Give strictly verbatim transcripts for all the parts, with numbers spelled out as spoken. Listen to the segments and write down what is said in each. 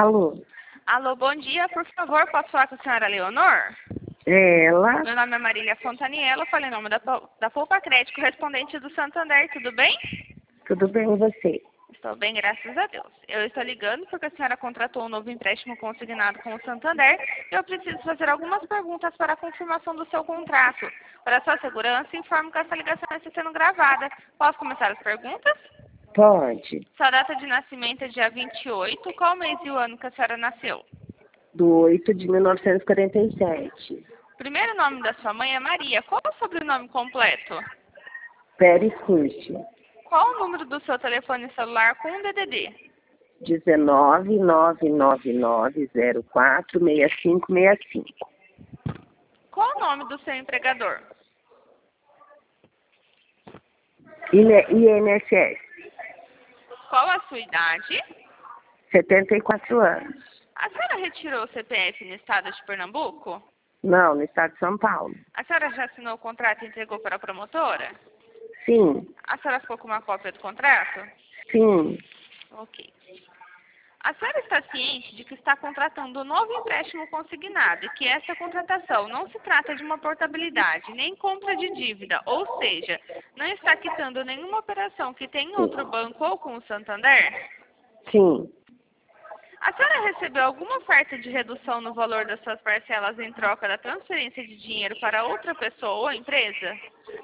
Alô? Alô, bom dia. Por favor, posso falar com a senhora Leonor? Ela? Meu nome é Marília Fontaniello, falei em nome da, da Poupa Crédito, correspondente do Santander, tudo bem? Tudo bem e você? Estou bem, graças a Deus. Eu estou ligando porque a senhora contratou um novo empréstimo consignado com o Santander e eu preciso fazer algumas perguntas para a confirmação do seu contrato. Para sua segurança, informo que essa ligação está sendo gravada. Posso começar as perguntas? Pode. Sua data de nascimento é dia vinte e oito. Qual mês e o ano que a senhora nasceu? Do oito de mil novecentos e quarenta e sete. O primeiro nome da sua mãe é Maria. Qual é o sobrenome completo? Pérez Curti. Qual o número do seu telefone celular com D D D? dezenove, nove nove nove, zero quatro, seis cinco seis cinco. Qual o nome do seu empregador? I N S S. Qual a sua idade? setenta e quatro anos. A senhora retirou o C P F no estado de Pernambuco? Não, no estado de São Paulo. A senhora já assinou o contrato e entregou para a promotora? Sim, A senhora ficou com uma cópia do contrato? sim, Ok. A senhora está ciente de que está contratando um novo empréstimo consignado e que essa contratação não se trata de uma portabilidade, nem compra de dívida, ou seja, não está quitando nenhuma operação que tem em outro banco ou com o Santander? sim. A senhora recebeu alguma oferta de redução no valor das suas parcelas em troca da transferência de dinheiro para outra pessoa ou empresa?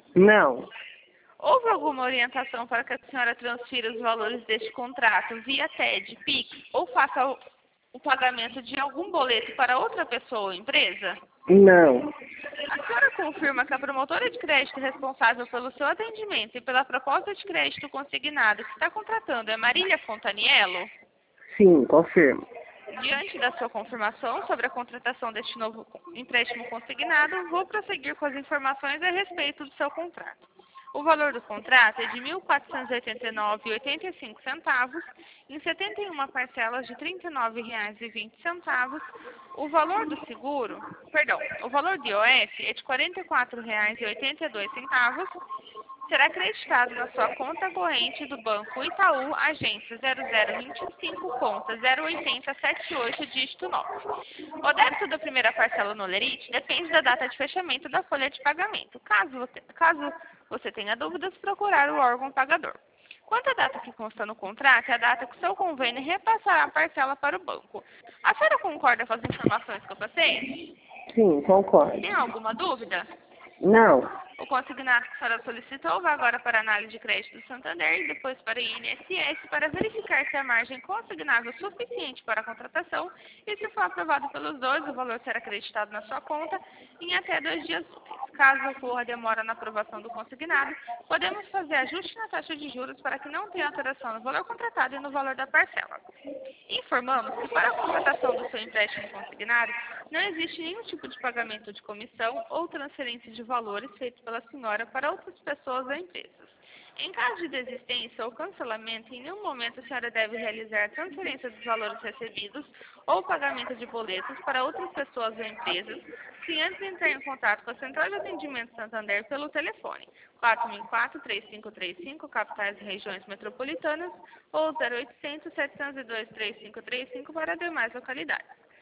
Não, Houve alguma orientação para que a senhora transfira os valores deste contrato via T E D, Pix ou faça o, o pagamento de algum boleto para outra pessoa ou empresa? não. A senhora confirma que a promotora de crédito responsável pelo seu atendimento e pela proposta de crédito consignado que está contratando é Marília Fontaniello? Sim, confirmo. Diante da sua confirmação sobre a contratação deste novo empréstimo consignado, vou prosseguir com as informações a respeito do seu contrato. O valor do contrato é de mil quatrocentos e oitenta e nove reais e oitenta e cinco centavos, em setenta e uma parcelas de trinta e nove reais e vinte centavos. O valor do seguro, perdão, o valor do I O F é de quarenta e quatro reais e oitenta e dois centavos. Será acreditado na sua conta corrente do Banco Itaú, agência zero zero vinte e cinco, conta zero oito zero sete oito, dígito nove. O débito da primeira parcela no Lerite depende da data de fechamento da folha de pagamento. Caso, caso você tenha dúvidas, procurar o órgão pagador. Quanto à data que consta no contrato, é a data que o seu convênio repassará a parcela para o banco. A senhora concorda com as informações que eu passei? Sim, concordo. Tem alguma dúvida? Não, O consignado que a senhora solicitou vai agora para a análise de crédito do Santander e depois para o I N S S para verificar se a margem consignável é suficiente para a contratação e, se for aprovado pelos dois, o valor será acreditado na sua conta em até dois dias úteis. Caso ocorra demora na aprovação do consignado, podemos fazer ajuste na taxa de juros para que não tenha alteração no valor contratado e no valor da parcela. Informamos que para a contratação do seu empréstimo consignado, não existe nenhum tipo de pagamento de comissão ou transferência de valores feito pela senhora para outras pessoas ou empresas. Em caso de desistência ou cancelamento, em nenhum momento a senhora deve realizar a transferência dos valores recebidos ou pagamento de boletos para outras pessoas ou empresas, se antes entrar em contato com a Central de Atendimento Santander pelo telefone quatro mil e quatro, três cinco três cinco, capitais e regiões metropolitanas, ou zero oitocentos, setecentos e dois, três cinco três cinco para demais localidades.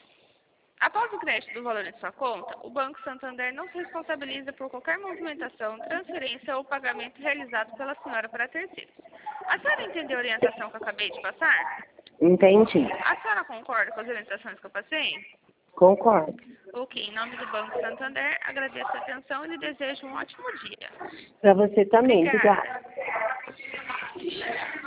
Após o crédito do valor em sua conta, o Banco Santander não se responsabiliza por qualquer movimentação, transferência ou pagamento realizado pela senhora para terceiros. A senhora entendeu a orientação que eu acabei de passar? entendi. A senhora concorda com as orientações que eu passei? Concordo. Ok, em nome do Banco Santander, agradeço a atenção e lhe desejo um ótimo dia. Para você também, Obrigada. obrigada.